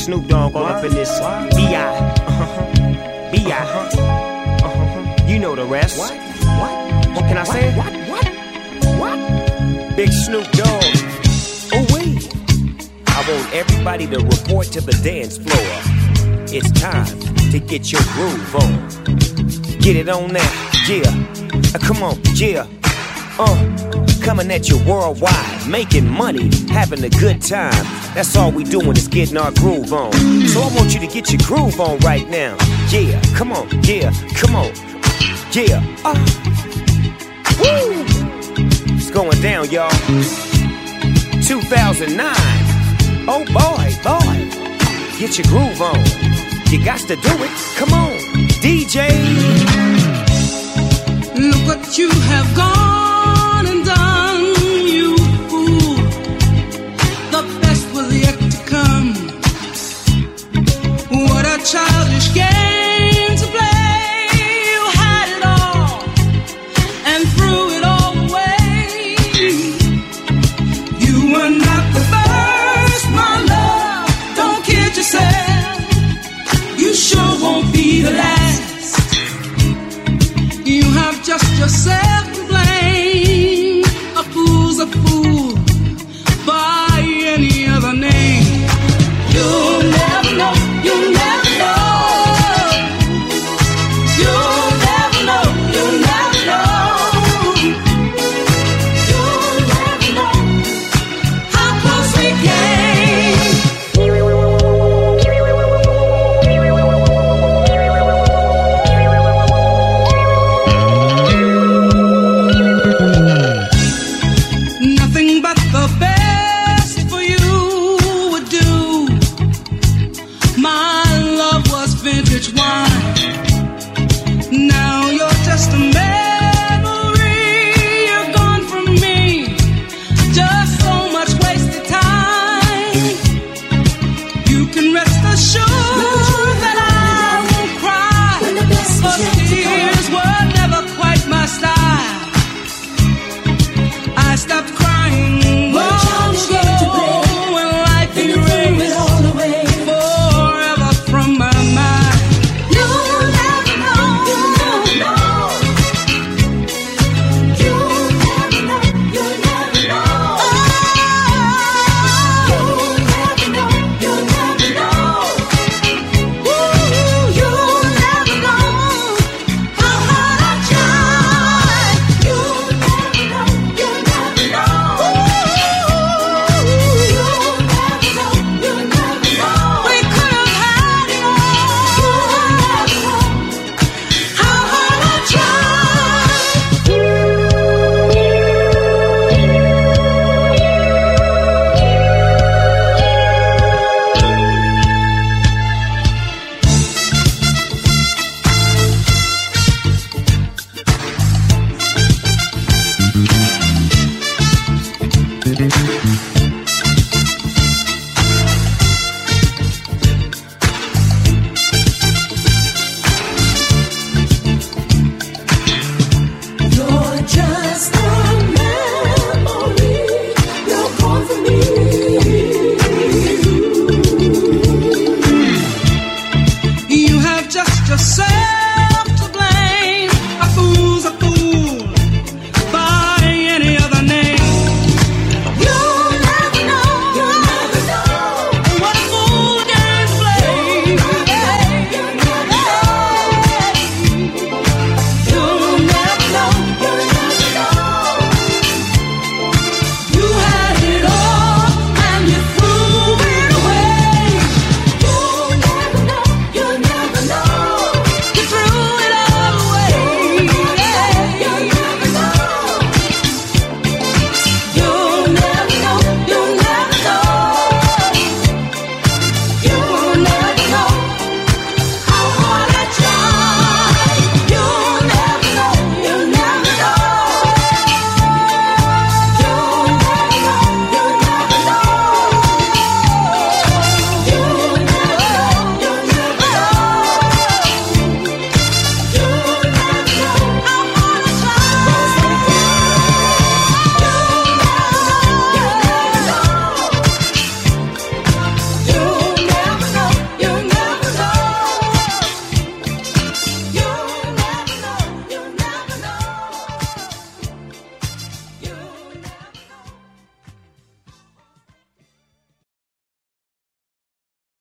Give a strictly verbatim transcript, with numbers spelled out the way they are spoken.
Snoop Dogg all up in this B I Uh-huh. B I Uh-huh. Uh-huh. You know the rest. What? What? What can I say? What? What? What? Big Snoop Dogg. Oh wait. I want everybody to report to the dance floor. It's time to get your groove on. Get it on now, yeah. Uh, come on, yeah. Uh, coming at you worldwide, making money, having a good time. That's all we doing is getting our groove on. So I want you to get your groove on right now. Yeah, come on, yeah, come on, yeah. Uh, woo! It's going down, y'all. two thousand nine. Oh boy, boy, get your groove on. You got to do it. Come on, D J. Look what you have gone and done, you fool. The best was yet to come. What a childish game to play. You had it all and threw it all away. You were not the first, my love. Don't kid yourself. You sure won't be the last. You have just yourself to blame. A fool's a fool by any other name. You'll never know, you'll never know. You'll never know, you'll never know. You'll never know how close we came. Nothing but the best for you would do. My love was vintage wine. Now you're just a memory. You're gone from me. Just so much wasted time. You can rest assured that I won't cry. But tears were never quite my style. I stopped crying long ago when life erased forever from my mind. You'll never know, you'll never know. You'll never know, you'll never know. You'll never know, you'll never know. Ooh, you'll never know how hard I tried. You'll never know, you'll never know. Ooh, you'll never know, you'll never know. We could have had it all. You'll never know how hard I tried. You're just a